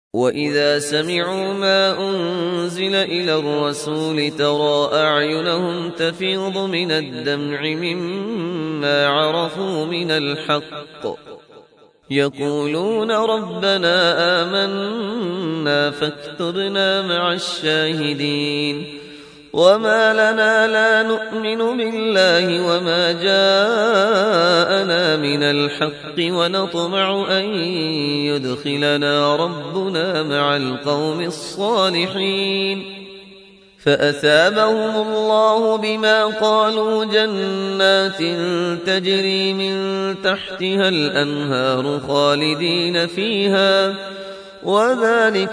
وإذا سمعوا ما أنزل إلى الرسول ترى أعينهم تفيض من الدمع مما عرفوا من الحق يقولون ربنا آمنا فاكتبنا مع الشاهدين وما لنا لا نؤمن بالله وما جاءنا من الحق ونطمع أن يدخلنا ربنا مع القوم الصالحين فأثابهم الله بما قالوا جنات تجري من تحتها الأنهار خالدين فيها وذلك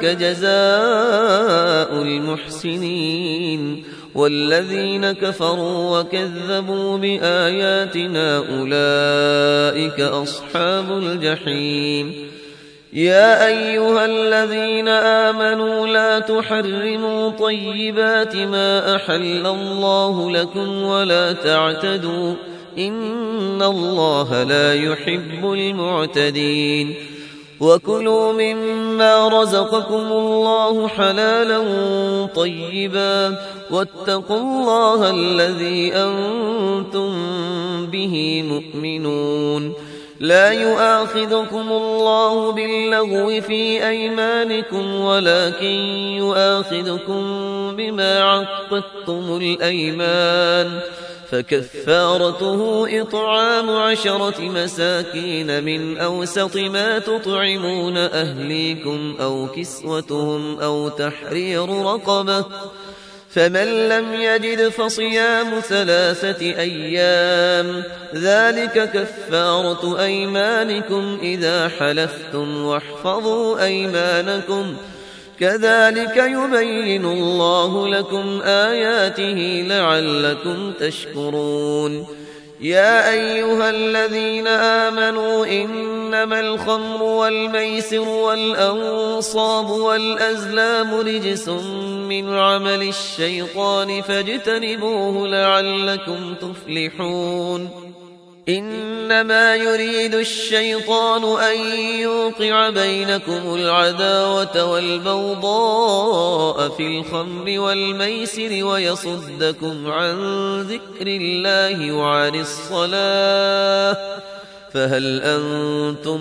جزاء المحسنين والذين كفروا وكذبوا بآياتنا أولئك أصحاب الجحيم يا أيها الذين آمنوا لا تحرموا طيبات ما أحل الله لكم ولا تعتدوا إن الله لا يحب المعتدين وكلوا مما رزقكم الله حلالا طيبا واتقوا الله الذي أنتم به مؤمنون لا يؤاخذكم الله باللغو في أيمانكم ولكن يؤاخذكم بما عقدتم الأيمان فكفارته إطعام 10 مساكين من أوسط ما تطعمون أهليكم أو كسوتهم أو تحرير رقبة فمن لم يجد فصيام 3 أيام ذلك كفارة أيمانكم إذا حلفتم واحفظوا أيمانكم كذلك يبين الله لكم آياته لعلكم تشكرون يا أيها الذين آمنوا إنما الخمر والميسر والأنصاب والأزلام رجس من عمل الشيطان فاجتنبوه لعلكم تفلحون إنما يريد الشيطان أن يوقع بينكم العداوة والبغضاء في الخمر والميسر ويصدكم عن ذكر الله وعن الصلاة فهل أنتم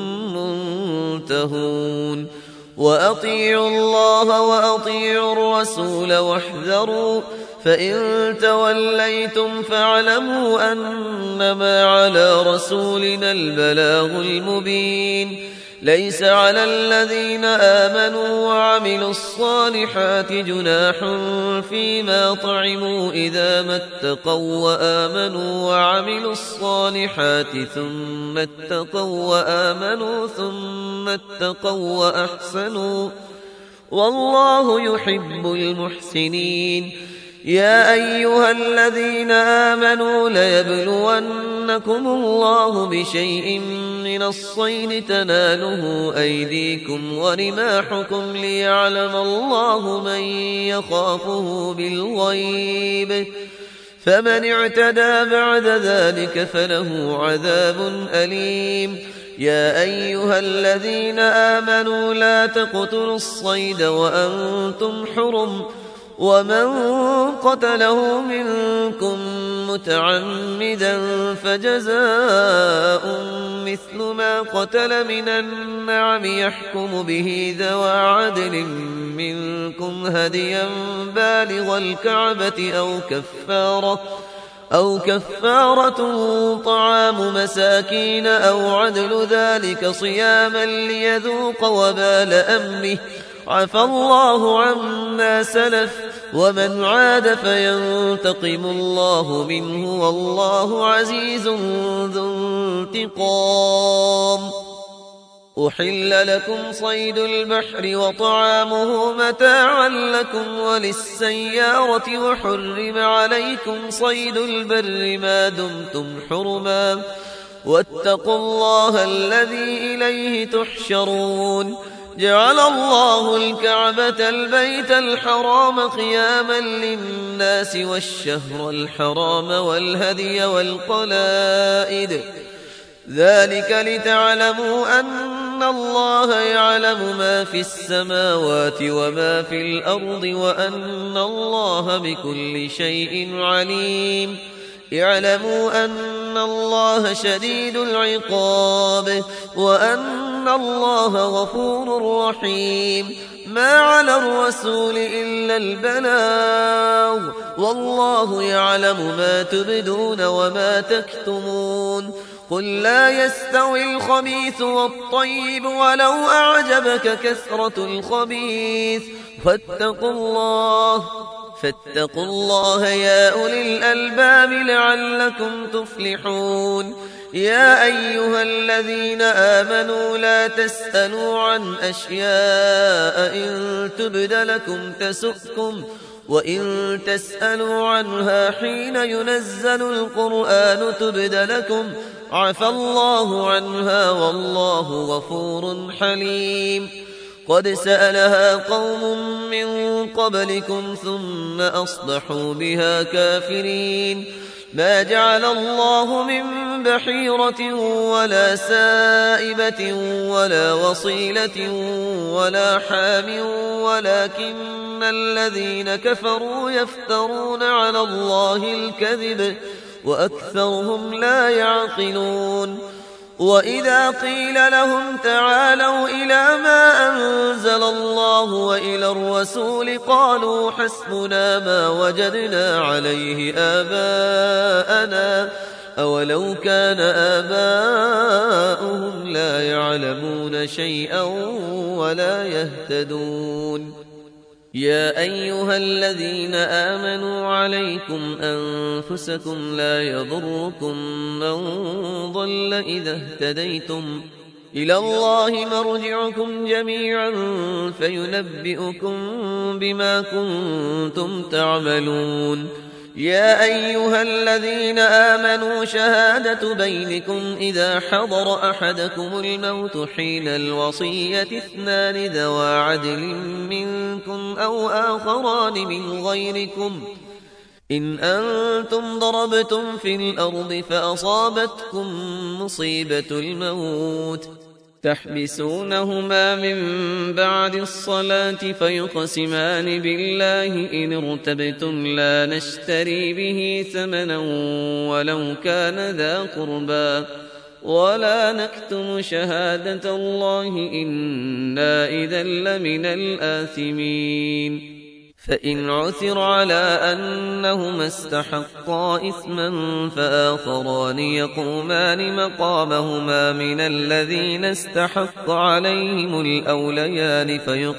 منتهون وأطيعوا الله وأطيعوا الرسول واحذروا فإن توليتم فاعلموا أنما على رسولنا البلاغ المبين ليس على الذين آمنوا وعملوا الصالحات جناح فيما طعموا إذا ما اتقوا وآمنوا وعملوا الصالحات ثم اتقوا وآمنوا ثم اتقوا وأحسنوا والله يحب المحسنين يا أيها الذين آمنوا ليبلونكم الله بشيء من الصيد تناله أيديكم ورماحكم ليعلم الله من يخافه بالغيب فمن اعتدى بعد ذلك فله عذاب أليم يا أيها الذين آمنوا لا تقتلوا الصيد وأنتم حرم ومن قتله منكم متعمدا فجزاء مثل ما قتل من النعم يحكم به ذوى عدل منكم هديا بالغ الكعبة أو كفارة طعام مساكين أو عدل ذلك صياما ليذوق وبال أمره عفى الله عما سلف ومن عاد فينتقم الله منه والله عزيز ذو انتقام أحل لكم صيد البحر وطعامه متاعا لكم وللسيارة وحرم عليكم صيد البر ما دمتم حرما واتقوا الله الذي إليه تحشرون جعل الله الكعبة البيت الحرام قياما للناس والشهر الحرام والهدي والقلائد ذلك لتعلموا أن الله يعلم ما في السماوات وما في الأرض وأن الله بكل شيء عليم. اعلموا أن الله شديد العقاب وأن الله غفور رحيم. ما على الرسول إلا البلاغ والله يعلم ما تبدون وما تكتمون. قل لا يستوي الخبيث والطيب ولو أعجبك كثرة الخبيث فاتقوا الله يا أولي الألباب لعلكم تفلحون. يا أيها الذين آمنوا لا تسألوا عن أشياء إن تبد لكم تسؤكم وإن تسألوا عنها حين ينزل القرآن تبد لكم عفى الله عنها والله غفور حليم. قد سألها قوم من قبلكم ثم أصبحوا بها كافرين. ما جعل الله من بحيرة ولا سائبة ولا وصيلة ولا حام ولكن الذين كفروا يفترون على الله الكذب وأكثرهم لا يعقلون. وإذا قيل لهم تعالوا إلى ما أنزل الله وإلى الرسول قالوا حسبنا ما وجدنا عليه آباءنا أولو كان آباؤهم لا يعلمون شيئا ولا يهتدون. يا أيها الذين آمنوا عليكم أنفسكم لا يضركم من ضل إذا اهتديتم إلى الله مرجعكم جميعا فينبئكم بما كنتم تعملون. يا أيها الذين آمنوا شهادة بينكم إذا حضر أحدكم الموت حين الوصية 2 ذوى عدل منكم أو آخران من غيركم إن أنتم ضربتم في الأرض فأصابتكم مصيبة الموت تحبسونهما من بعد الصلاة فيقسمان بالله إن ارتبتم لا نشتري به ثمنا ولو كان ذا قربى ولا نكتم شهادة الله إنا إذا لمن الآثمين. فإن عثر على أنهما استحقا إثما فآخران يقومان مقامهما من الذين استحق عليهم الأوليان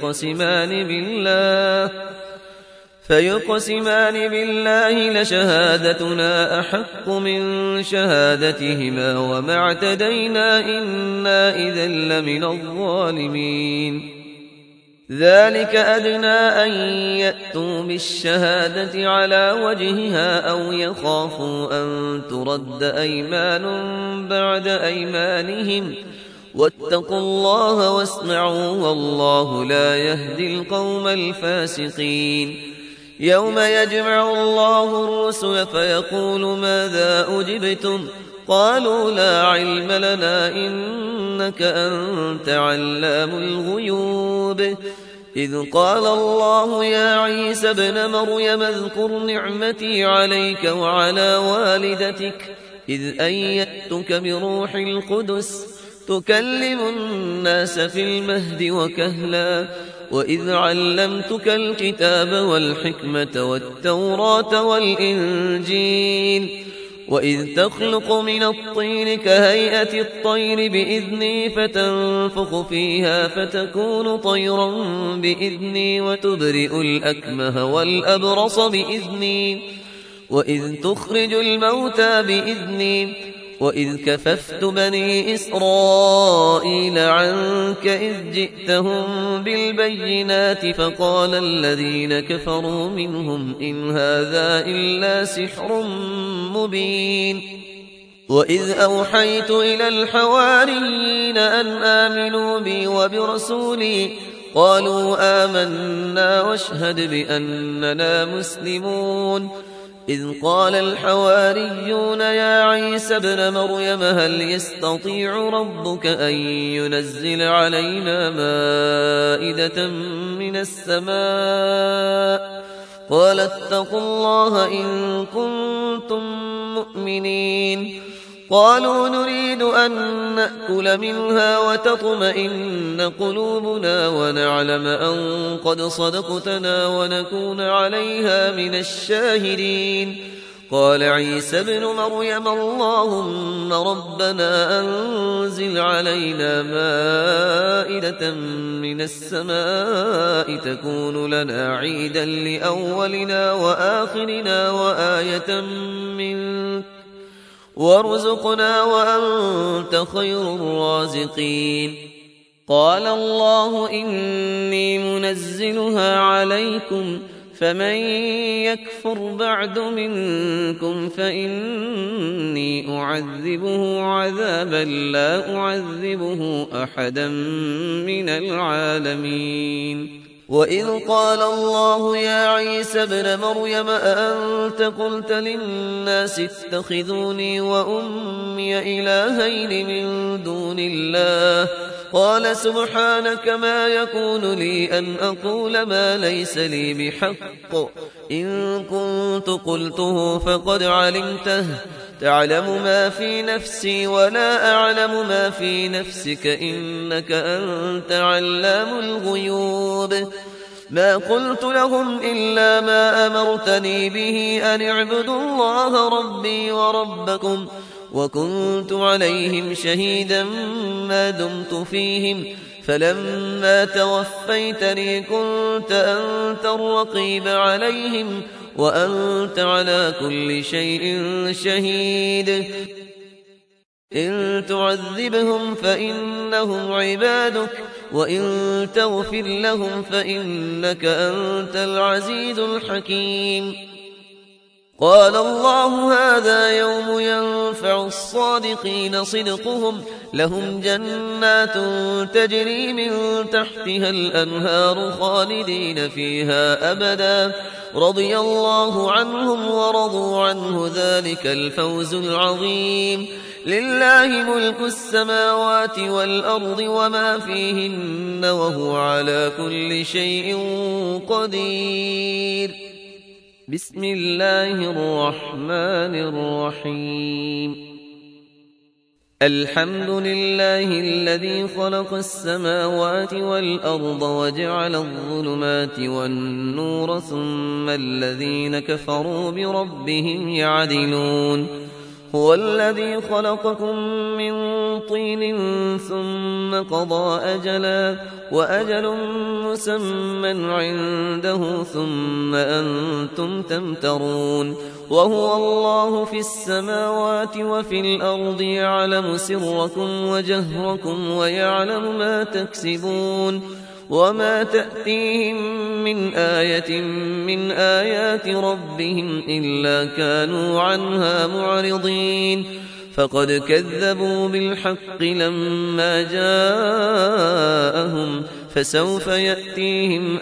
فيقسمان بالله لشهادتنا أحق من شهادتهما وما اعتدينا إنا إذا لمن الظالمين. ذلك أدنى أن يأتوا بالشهادة على وجهها أو يخافوا أن ترد أيمان بعد أيمانهم واتقوا الله واسمعوا والله لا يهدي القوم الفاسقين. يوم يجمع الله الرسل فيقول ماذا أجبتم قالوا لا علم لنا إنك أنت علام الغيوب. إذ قال الله يا عيسى ابن مريم اذكر نعمتي عليك وعلى والدتك إذ أيدتك بروح القدس تكلم الناس في المهد وكهلا وإذ علمتك الكتاب والحكمة والتوراة والإنجيل وإذ تخلق من الطين كهيئة الطير بإذني فتنفخ فيها فتكون طيرا بإذني وتبرئ الأكمه والأبرص بإذني وإذ تخرج الموتى بإذني وإذ كففت بني إسرائيل عنك إذ جئتهم بالبينات فقال الذين كفروا منهم إن هذا إلا سحر مبين. وإذ أوحيت إلى الحواريين أن آمنوا بي وبرسولي قالوا آمنا واشهد بأننا مسلمون. إذ قال الحواريون يا عيسى ابن مريم هل يستطيع ربك أن ينزل علينا مائدة من السماء قال اتقوا الله إن كنتم مؤمنين قالوا نريد أن نأكل منها وتطمئن قلوبنا ونعلم أن قد صدقتنا ونكون عليها من الشاهدين قال عيسى ابن مريم اللهم ربنا أنزل علينا مائدة من السماء تكون لنا عيدا لأولنا وآخرنا وآية منك وارزقنا وأنت خير الرازقين قال الله إني منزلها عليكم فمن يكفر بعد منكم فإني أعذبه عذابا لا أعذبه أحدا من العالمين وإذ قال الله يا عيسى ابن مريم أأنت قلت للناس اتخذوني وأمي إلهين من دون الله قال سبحانك ما يكون لي أن أقول ما ليس لي بحق إن كنت قلته فقد علمته تعلم ما في نفسي ولا أعلم ما في نفسك إنك أنت علام الغيوب ما قلت لهم إلا ما أمرتني به أن اعبدوا الله ربي وربكم وكنت عليهم شهيدا ما دمت فيهم فلما توفيتني كنت أنت الرقيب عليهم وأنت على كل شيء شهيد إن تعذبهم فإنهم عبادك وإن تغفر لهم فإنك أنت العزيز الحكيم قال الله هذا يوم ينفع الصادقين صدقهم لهم جنات تجري من تحتها الأنهار خالدين فيها أبدا رضي الله عنهم ورضوا عنه ذلك الفوز العظيم لله ملك السماوات والأرض وما فيهن وهو على كل شيء قدير بسم الله الرحمن الرحيم الحمد لله الذي خلق السماوات والأرض وجعل الظلمات والنور ثم الذين كفروا بربهم يعدلون هو الذي خلقكم من طين ثم قضى أجلا وأجل مسمى عنده ثم أنتم تمترون وهو الله في السماوات وفي الأرض يعلم سركم وجهركم ويعلم ما تكسبون وما تأتيهم من آية من آيات ربهم إلا كانوا عنها معرضين فقد كذبوا بالحق لما جاءهم فسوف يأتيهم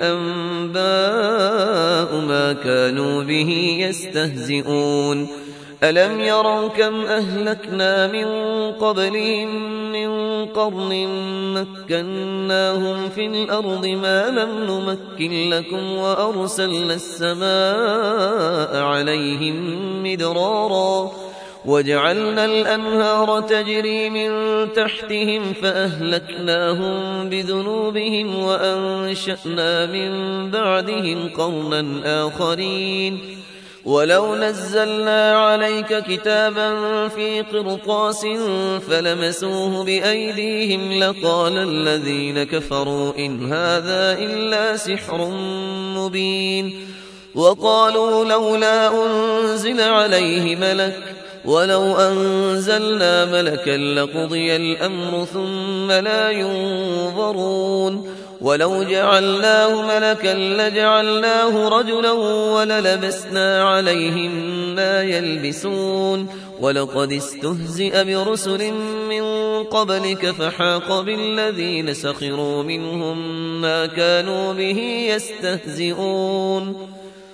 أنباء ما كانوا به يستهزئون ألم يروا كم أهلكنا من قبلهم من قرن مكناهم في الأرض ما لم نمكن لكم وأرسلنا السماء عليهم مدرارا وجعلنا الأنهار تجري من تحتهم فأهلكناهم بذنوبهم وأنشأنا من بعدهم قرنا آخرين ولو نزلنا عليك كتابا في قرطاس فلمسوه بأيديهم لقال الذين كفروا إن هذا إلا سحر مبين وقالوا لولا أنزل عليه ملك ولو أنزلنا ملكا لقضي الأمر ثم لا ينظرون ولو جعلناه ملكا لجعلناه رجلا وللبسنا عليهم ما يلبسون ولقد استهزئ برسل من قبلك فحاق بالذين سخروا منهم ما كانوا به يستهزئون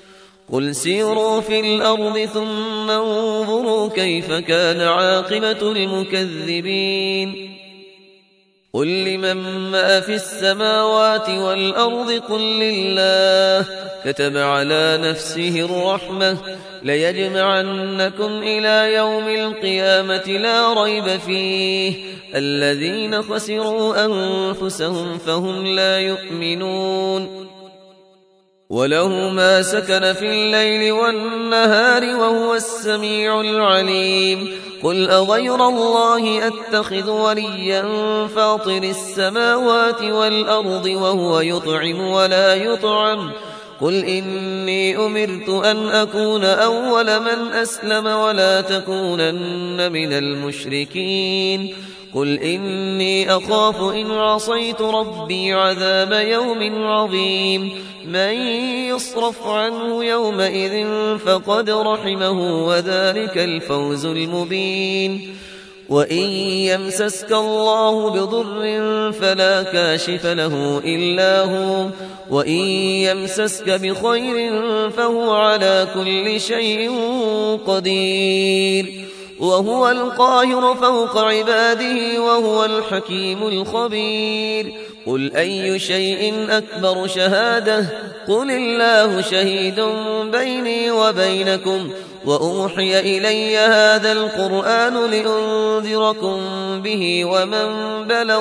قل سيروا في الأرض ثم انظروا كيف كان عاقبة المكذبين قل لمن ما في السماوات والأرض قل لله كتب على نفسه الرحمة ليجمعنكم إلى يوم القيامة لا ريب فيه الذين خسروا أنفسهم فهم لا يؤمنون وله ما سكن في الليل والنهار وهو السميع العليم قل أغير الله أتخذ وليا فاطر السماوات والأرض وهو يطعم ولا يطعم قل إني أمرت أن أكون أول من أسلم ولا تكونن من المشركين قل إني أخاف إن عصيت ربي عذاب يوم عظيم من يصرف عنه يومئذ فقد رحمه وذلك الفوز المبين وإن يمسسك الله بضر فلا كاشف له إلا هو وإن يمسسك بخير فهو على كل شيء قدير وهو القاهر فوق عباده وهو الحكيم الخبير قل أي شيء أكبر شهادة قل الله شهيد بيني وبينكم وأوحي إلي هذا القرآن لأنذركم به ومن بلغ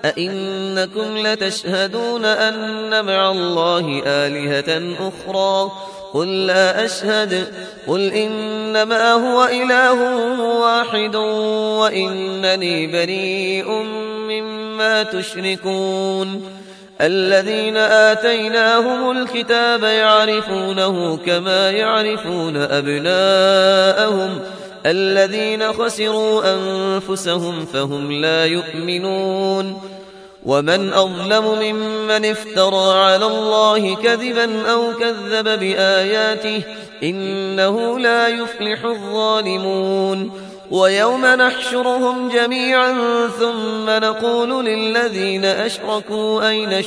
أئنكم لتشهدون أن مع الله آلهة أخرى قل لا أشهد قل إنما هو إله واحد وإنني بريء مما تشركون الذين آتيناهم الكتاب يعرفونه كما يعرفون أبناءهم الذين خسروا أنفسهم فهم لا يؤمنون ومن أظلم ممن افترى على الله كذبا أو كذب بآياته إنه لا يفلح الظالمون ويوم نحشرهم جميعا ثم نقول للذين أشركوا أين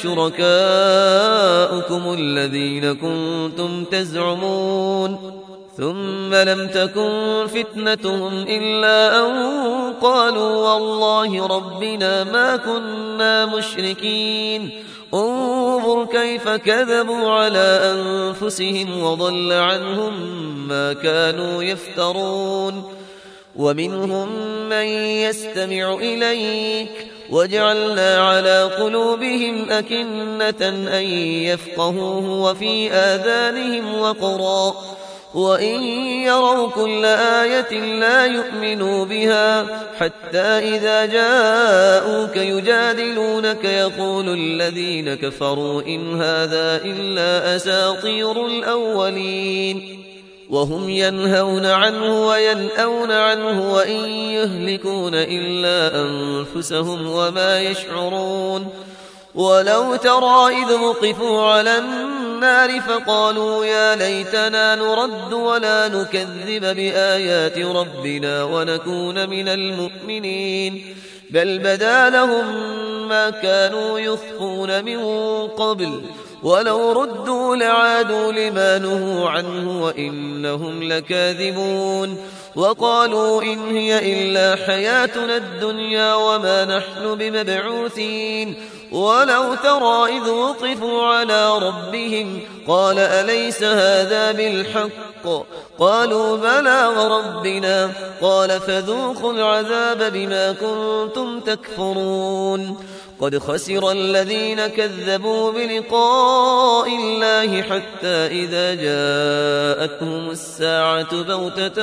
شركاؤكم الذين كنتم تزعمون ثم لم تكن فتنتهم إلا أن قالوا والله ربنا ما كنا مشركين انظر كيف كذبوا على أنفسهم وضل عنهم ما كانوا يفترون ومنهم من يستمع إليك وجعلنا على قلوبهم أكنة أن يفقهوه وفي آذانهم وقرا وإن يروا كل آية لا يؤمنوا بها حتى إذا جاءوك يجادلونك يقول الذين كفروا إن هذا إلا أساطير الأولين وهم ينهون عنه وينأون عنه وإن يهلكون إلا أنفسهم وما يشعرون ولو ترى إذ وقفوا على النار فقالوا يا ليتنا نرد ولا نكذب بآيات ربنا ونكون من المؤمنين بل بدا لهم ما كانوا يخفون من قبل ولو ردوا لعادوا لما نهوا عنه وإنهم لكاذبون وقالوا إن هي إلا حياتنا الدنيا وما نحن بمبعوثين ولو ترى إذ وقفوا على ربهم قال أليس هذا بالحق قالوا بلى وربنا قال فذوقوا العذاب بما كنتم تكفرون قد خسر الذين كذبوا بلقاء الله حتى إذا جاءتهم الساعة بغتة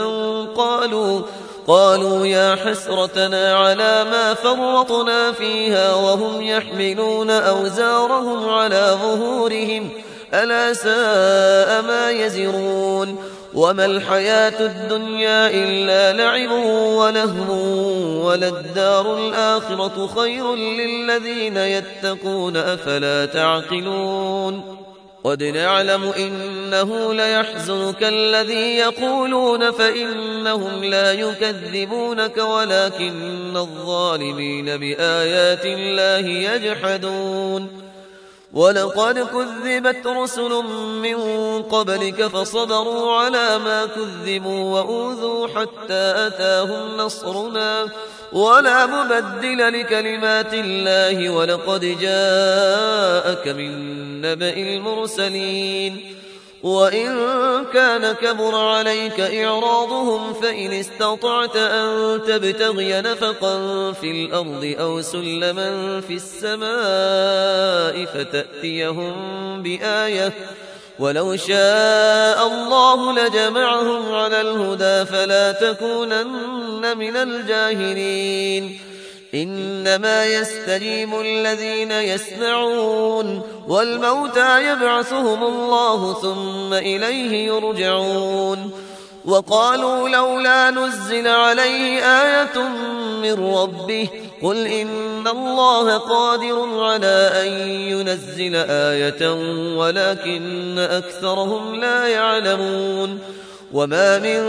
قالوا يا حسرتنا على ما فرطنا فيها وهم يحملون أوزارهم على ظهورهم ألا ساء ما يزرون وما الحياة الدنيا إلا لعب ولهو وللدار الآخرة خير للذين يتقون أفلا تعقلون قد نعلم إنه ليحزنك الذي يقولون فإنهم لا يكذبونك ولكن الظالمين بآيات الله يجحدون ولقد كذبت رسل من قبلك فصبروا على ما كذبوا وأوذوا حتى أتاهم نصرنا ولا مبدل لكلمات الله ولقد جاءك من نبأ المرسلين وإن كان كبر عليك إعراضهم فإن استطعت أن تبتغي نفقا في الأرض أو سلما في السماء فتأتيهم بآية ولو شاء الله لجمعهم على الهدى فلا تكونن من الجاهلين إنما يستجيب الذين يسمعون والموتى يبعثهم الله ثم إليه يرجعون وقالوا لولا نزل عليه آية من ربه قل إن الله قادر على أن ينزل آية ولكن أكثرهم لا يعلمون وما من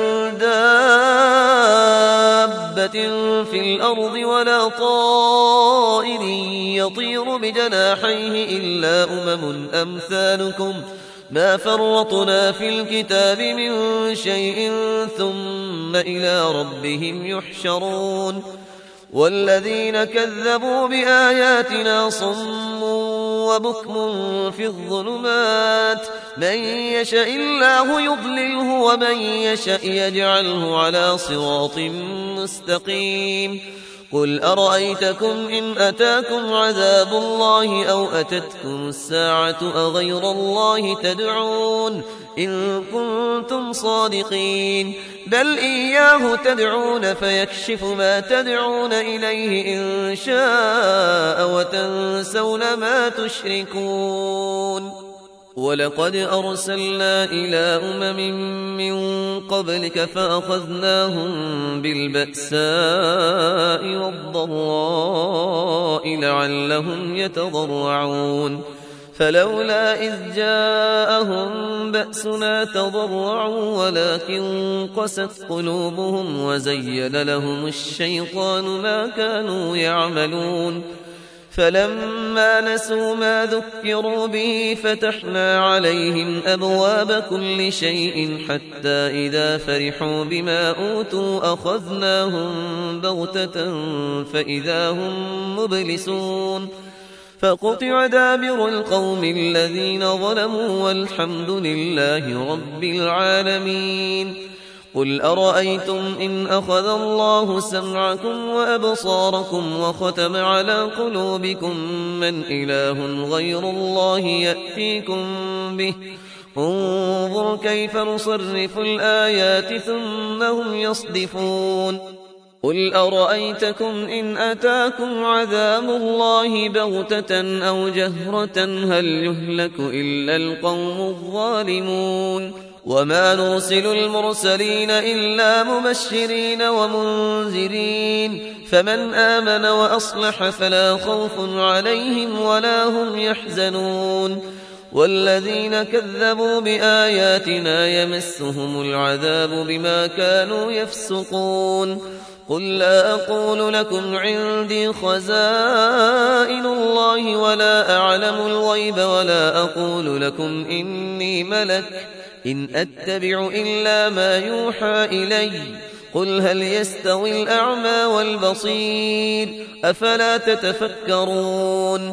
دابة في الأرض ولا طائر يطير بجناحيه إلا أمثالكم ما فرطنا في الكتاب من شيء ثم إلى ربهم يحشرون والذين كذبوا بآياتنا صم وبكم في الظلمات من يشاء الله يضلله ومن يشاء يجعله على صراط مستقيم قل أرأيتكم إن أتاكم عذاب الله أو أتتكم الساعة أغير الله تدعون إن كنتم صادقين بل إياه تدعون فيكشف ما تدعون إليه إن شاء وتنسون ما تشركون ولقد أرسلنا إلى من قبلك فأخذناهم بالبأساء والضراء لعلهم يتضرعون فلولا إذ جاءهم بأسنا تضرعوا ولكن قست قلوبهم وزين لهم الشيطان ما كانوا يعملون فلما نسوا ما ذكروا به فتحنا عليهم أبواب كل شيء حتى إذا فرحوا بما أوتوا أخذناهم بغتة فإذا هم مبلسون فقطع دابر القوم الذين ظلموا والحمد لله رب العالمين قل أرأيتم إن أخذ الله سمعكم وأبصاركم وختم على قلوبكم من إله غير الله يأتيكم به انظر كيف نصرف الآيات ثم هم يصدفون قل أرأيتكم إن أتاكم عذاب الله بغتة أو جهرة هل يهلك إلا القوم الظالمون وما نرسل المرسلين إلا مبشرين ومنذرين فمن آمن وأصلح فلا خوف عليهم ولا هم يحزنون والذين كذبوا بآياتنا يمسهم العذاب بما كانوا يفسقون قل لا أقول لكم عندي خزائن الله ولا أعلم الغيب ولا أقول لكم إني ملك إن أتبع إلا ما يوحى إلي قل هل يستوي الأعمى والبصير أفلا تتفكرون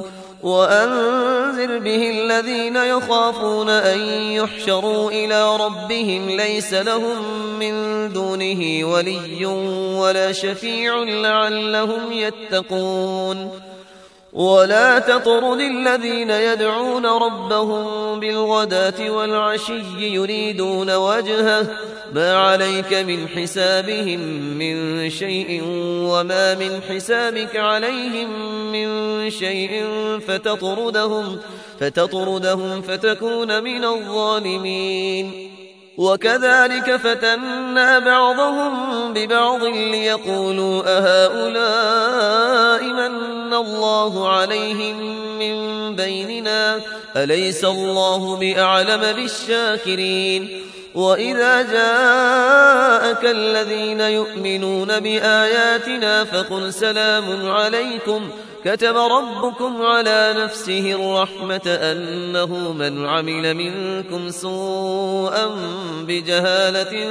وأنذر به الذين يخافون أن يحشروا إلى ربهم ليس لهم من دونه ولي ولا شفيع لعلهم يتقون ولا تطرد الذين يدعون ربهم بالغداة والعشي يريدون وجهه ما عليك من حسابهم من شيء وما من حسابك عليهم من شيء فتطردهم فتكون من الظالمين وكذلك فتنا بعضهم ببعض ليقولوا أهؤلاء من الله عليهم من بيننا أليس الله بأعلم بالشاكرين وإذا جاءك الذين يؤمنون بآياتنا فقل سلام عليكم كتب ربكم على نفسه الرحمة أنه من عمل منكم سوءا بجهالة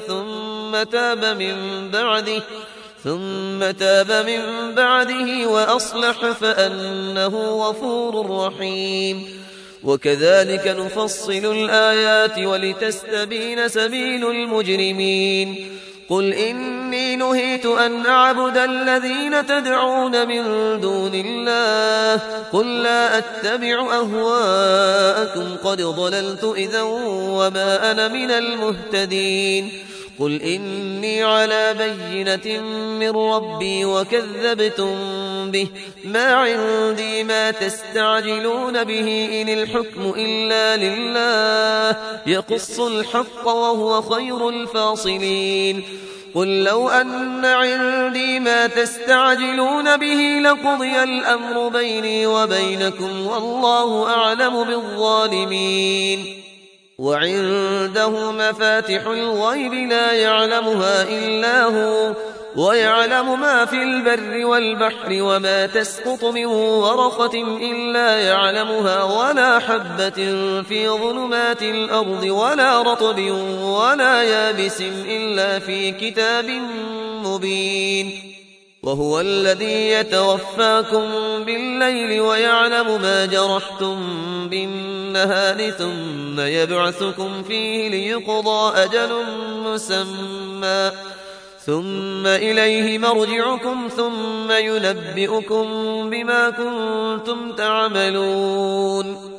ثم تاب من بعده وأصلح فأنه غفور رحيم. وكذلك نفصل الآيات ولتستبين سبيل المجرمين. قل إني نهيت أن أعبد الذين تدعون من دون الله قل لا أتبع أهواءكم قد ضللت إذا وما أنا من المهتدين. قل إني على بينة من ربي وكذبتم به ما عندي ما تستعجلون به إن الحكم إلا لله يقص الحق وهو خير الفاصلين. قل لو أن عندي ما تستعجلون به لقضي الأمر بيني وبينكم والله أعلم بالظالمين. وعنده مفاتح الغيب لا يعلمها إلا هو ويعلم ما في البر والبحر وما تسقط من ورقة إلا يعلمها ولا حبة في ظلمات الأرض ولا رطب ولا يابس إلا في كتاب مبين. وهو الذي يتوفاكم بالليل ويعلم ما جرحتم بالنهار ثم يبعثكم فيه ليقضى أجل مسمى ثم إليه مرجعكم ثم ينبئكم بما كنتم تعملون.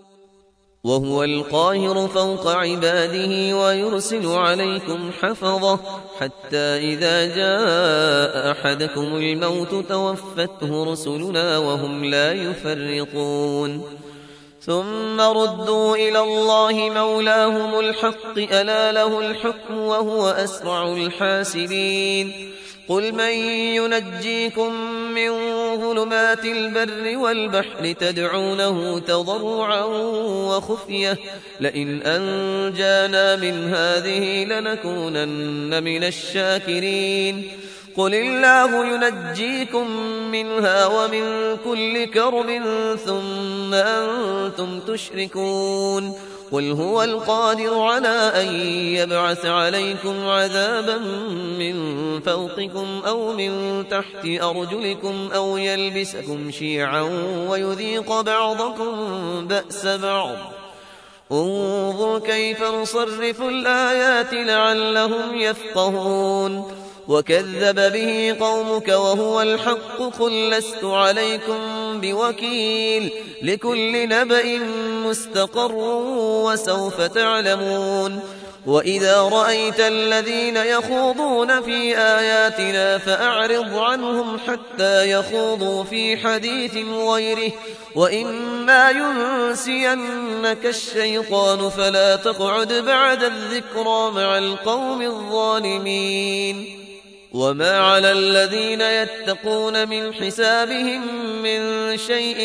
وهو القاهر فوق عباده ويرسل عليكم حفظه حتى إذا جاء أحدكم الموت توفته رسلنا وهم لا يفرطون. ثم ردوا إلى الله مولاهم الحق ألا له الحكم وهو أسرع الحاسبين. قل من ينجيكم من ظلمات البر والبحر تدعونه تضرعا وخفية لئن أنجانا من هذه لنكونن من الشاكرين. قل الله ينجيكم منها ومن كل كرب ثم أنتم تشركون. قل هو القادر على أن يبعث عليكم عذابا من فوقكم أو من تحت أرجلكم أو يلبسكم شيعا ويذيق بعضكم بأس بعض. انظر كيف نصرف الآيات لعلهم يفقهون. وكذب به قومك وهو الحق قل لست عليكم بوكيل لكل نبأ مستقر وسوف تعلمون. وإذا رأيت الذين يخوضون في آياتنا فأعرض عنهم حتى يخوضوا في حديث غيره وإما ينسينك الشيطان فلا تقعد بعد الذكرى مع القوم الظالمين. وما على الذين يتقون من حسابهم من شيء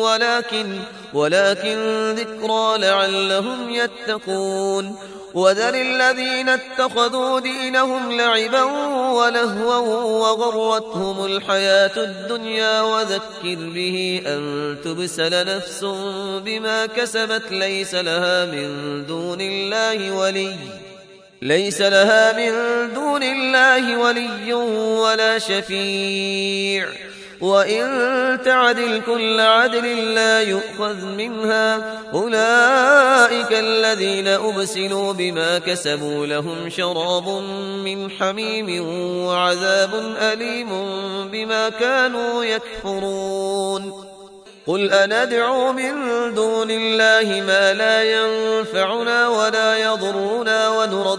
ولكن ذكرى لعلهم يتقون. وذر الذين اتخذوا دينهم لعبا ولهوا وغرتهم الحياة الدنيا وذكر به أن تبسل نفس بما كسبت ليس لها من دون الله ولي ولا شفيع وإن تعدل كل عدل لا يؤخذ منها. أولئك الذين أبسلوا بما كسبوا لهم شراب من حميم وعذاب أليم بما كانوا يكفرون. قل أندعو من دون الله ما لا ينفعنا ولا يضرنا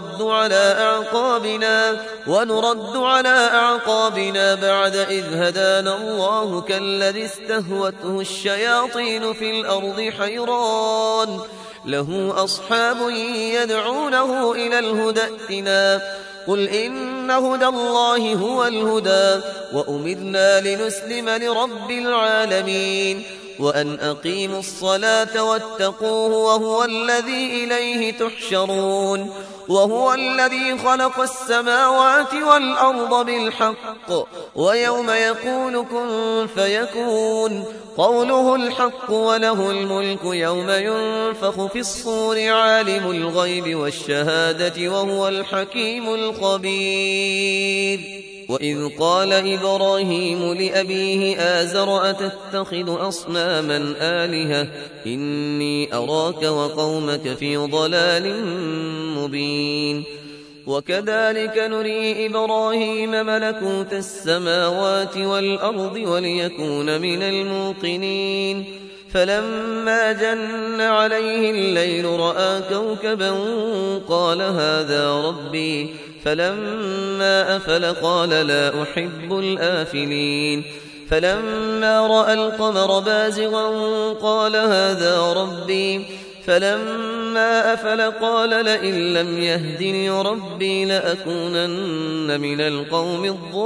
ونرد على أعقابنا بعد إذ هدانا الله كالذي استهوته الشياطين في الأرض حيران له أصحاب يدعونه إلى الهدى ائتنا. قل إن هدى الله هو الهدى وأمرنا لنسلم لرب العالمين. وأن أقيموا الصلاة واتقوه وهو الذي إليه تحشرون وهو الذي خلق السماوات والأرض بالحق ويوم يقول كن فيكون قوله الحق وله الملك يوم ينفخ في الصور عالم الغيب والشهادة وهو الحكيم الخبير وإذ قال إبراهيم لأبيه آزر أتتخذ أصناما آلهة إني أراك وقومك في ضلال مبين وكذلك نري إبراهيم ملكوت السماوات والأرض وليكون من الموقنين فلما جن عليه الليل رأى كوكبا قال هذا ربي فلما أفل قال لا أحب الآفلين فلما رأى القمر بازغا قال هذا ربي فلما أفل قال لئن لم يهدني ربي لأكونن من القوم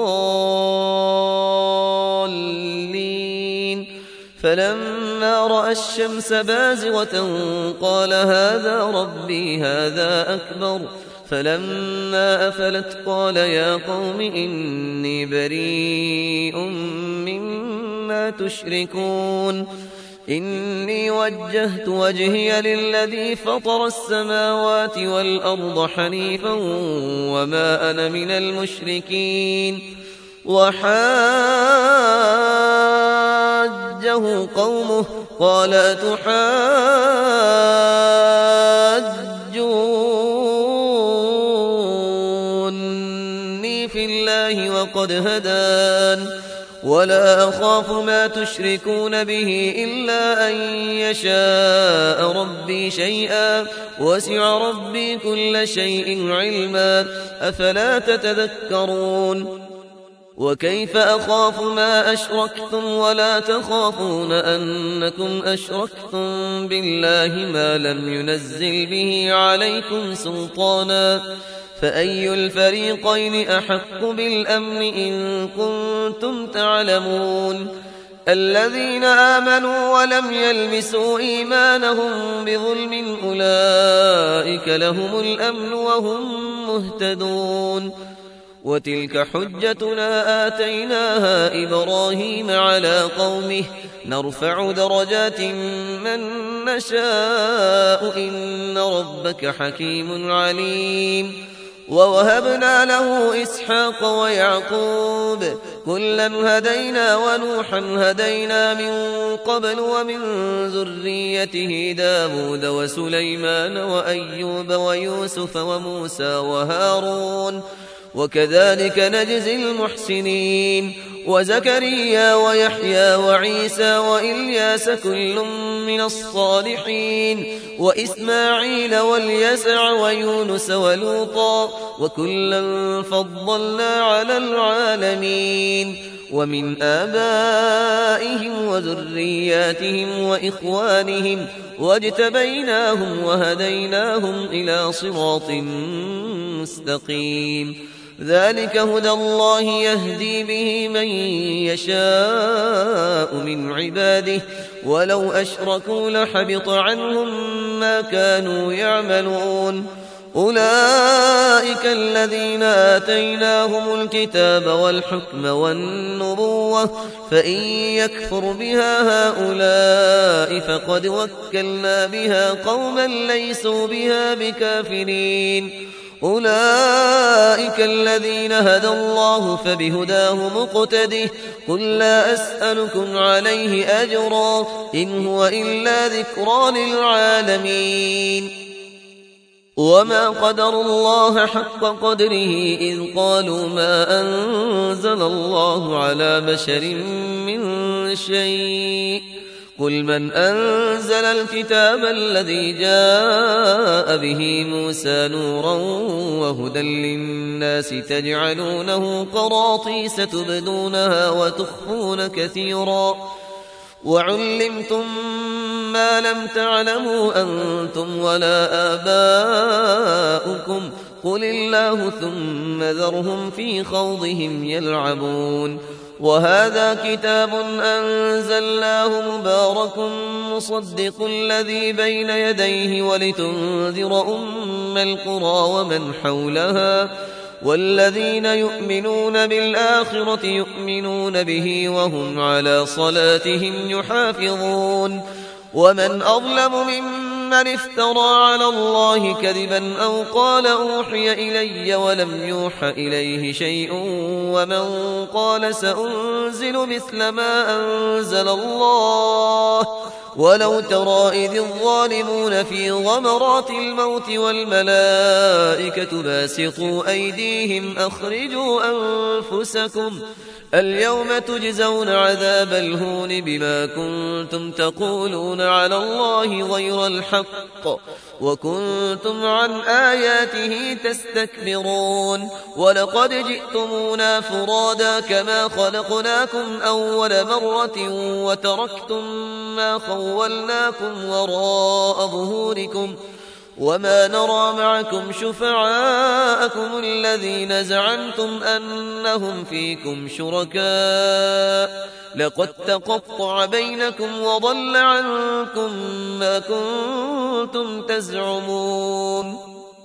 الضالين فلما رأى الشمس بازغة قال هذا ربي هذا أكبر فلما أفلت قال يا قوم إني بريء مما تشركون إني وجهت وجهي للذي فطر السماوات والأرض حنيفا وما أنا من المشركين وحاجه قومه قال أتحاجوني في الله وقد هدان ولا أخاف ما تشركون به إلا أن يشاء ربي شيئا وسع ربي كل شيء علما أفلا تتذكرون وكيف أخاف ما أشركتم ولا تخافون أنكم أشركتم بالله ما لم ينزل به عليكم سلطانا فأي الفريقين أحق بالأمن إن كنتم تعلمون الذين آمنوا ولم يلبسوا إيمانهم بظلم أولئك لهم الأمن وهم مهتدون وتلك حجتنا آتيناها إبراهيم على قومه نرفع درجات من نشاء إن ربك حكيم عليم ووهبنا له إسحاق ويعقوب كلا هدينا ونوحا هدينا من قبل ومن ذريته داود وسليمان وأيوب ويوسف وموسى وهارون وكذلك نجزي المحسنين وزكريا ويحيى وعيسى وإلياس كل من الصالحين وإسماعيل واليسع ويونس ولوطا وكلا فضلنا على العالمين ومن آبائهم وذرياتهم وإخوانهم واجتبيناهم وهديناهم إلى صراط مستقيم ذلك هدى الله يهدي به من يشاء من عباده ولو أشركوا لحبط عنهم ما كانوا يعملون أولئك الذين آتيناهم الكتاب والحكم والنبوة فإن يكفر بها هؤلاء فقد وكلنا بها قوما ليسوا بها بكافرين أولئك الذين هدى الله فبهداه مقتده قل لا أسألكم عليه أجرا إن هو إلا ذكرى للعالمين وما قدر الله حق قدره إذ قالوا ما أنزل الله على بشر من شيء قل من أنزل الكتاب الذي جاء به موسى نورا وهدى للناس تجعلونه قراطيس تبدونها وتخفون كثيرا وعلمتم ما لم تعلموا أنتم ولا آباؤكم قل الله ثم ذرهم في خوضهم يلعبون. وهذا كتاب أنزلناه مبارك مصدق الذي بين يديه ولتنذر أم القرى ومن حولها والذين يؤمنون بالآخرة يؤمنون به وهم على صلاتهم يحافظون. ومن أظلم ممن افترى على الله كذبا أو قال أوحي إلي ولم يوح إليه شيء ومن قال سأنزل مثل ما أنزل الله ولو ترى إذ الظالمون في غمرات الموت والملائكة باسطوا أيديهم أخرجوا أنفسكم اليوم تجزون عذاب الهون بما كنتم تقولون على الله غير الحق وكنتم عن آياته تستكبرون. ولقد جئتمونا فرادا كما خلقناكم أول مرة وتركتم ما خولناكم وراء ظهوركم وما نرى معكم شفعاءكم الذين زعمتم أنهم فيكم شركاء لقد تقطع بينكم وضل عنكم ما كنتم تزعمون.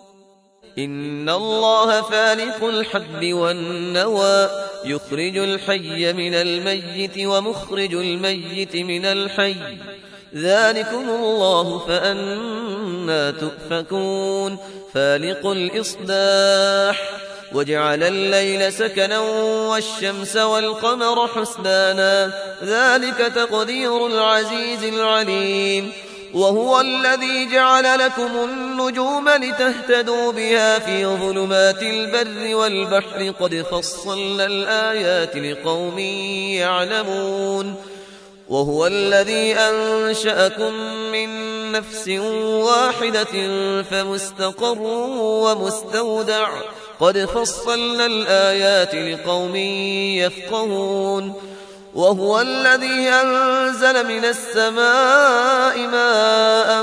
إن الله فالق الحب والنوى يخرج الحي من الميت ومخرج الميت من الحي ذلكم الله فأنا تؤفكون. فالق الإصباح وجعل الليل سكنا والشمس والقمر حسبانا ذلك تقدير العزيز العليم. وهو الذي جعل لكم النجوم لتهتدوا بها في ظلمات البر والبحر قد فصلنا الآيات لقوم يعلمون. وهو الذي أنشأكم من نفس واحدة فمستقر ومستودع قد فصلنا الآيات لقوم يفقهون. وهو الذي أنزل من السماء ماء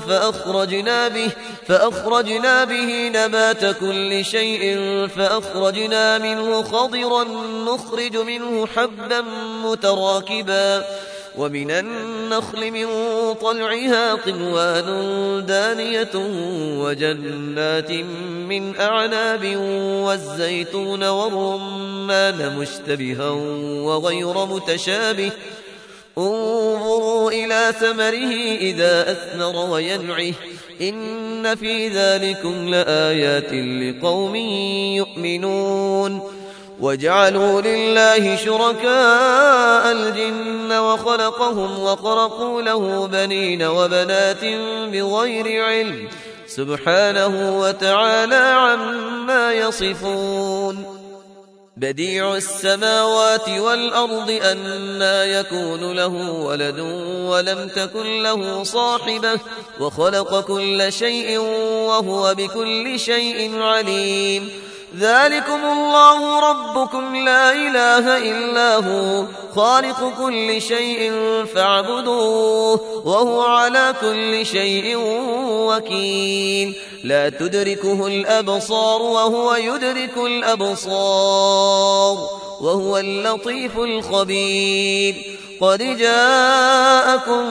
فأخرجنا به نبات كل شيء فأخرجنا منه خضرا نخرج منه حبا متراكبا ومن النخل من طلعها قنوان دانية وجنات من أعناب والزيتون والرمان مشتبها وغير متشابه انظروا إلى ثمره إذا أثمر وينعه إن في ذلكم لآيات لقوم يؤمنون. وجعلوا لله شركاء الجن وخلقهم وخرقوا له بنين وبنات بغير علم سبحانه وتعالى عما يصفون. بديع السماوات والأرض أنى يكون له ولد ولم تكن له صاحبة وخلق كل شيء وهو بكل شيء عليم. ذلكم الله ربكم لا إله إلا هو خالق كل شيء فاعبدوه وهو على كل شيء وكيل. لا تدركه الأبصار وهو يدرك الأبصار وهو اللطيف الخبير. قد جاءكم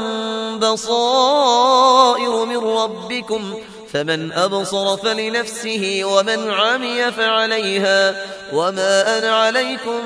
بصائر من ربكم فمن أبصر فلنفسه ومن عمي فعليها وما أنا عليكم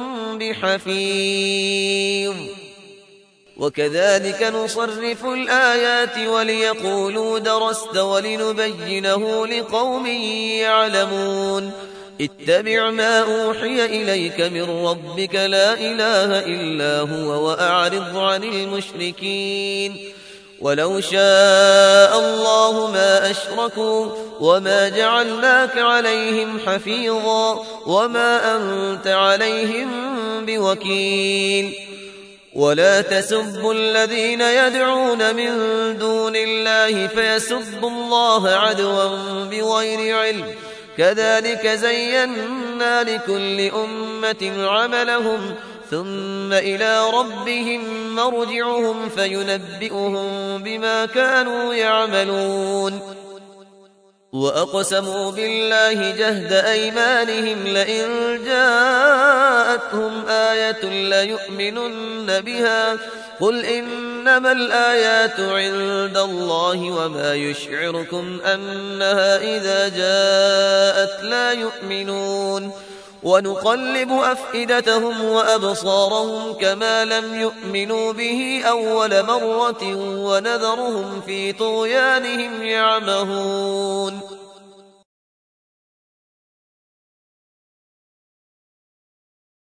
بحفيظ. وكذلك نصرف الآيات وليقولوا درست ولنبينه لقوم يعلمون. اتبع ما أوحي إليك من ربك لا إله إلا هو وأعرض عن المشركين. ولو شاء الله ما أشركوا وما جعلناك عليهم حفيظا وما أنت عليهم بوكيل. ولا تسبوا الذين يدعون من دون الله فيسبوا الله عدوا بغير علم كذلك زينا لكل أمة عملهم ثم إلى ربهم مرجعهم فينبئهم بما كانوا يعملون. وأقسموا بالله جهد أيمانهم لئن جاءتهم آية ليؤمنن بها قل إنما الآيات عند الله وما يشعركم أنها إذا جاءت لا يؤمنون ونقلب أفئدتهم وأبصارهم كما لم يؤمنوا به أول مرة ونذرهم في طغيانهم يعمهون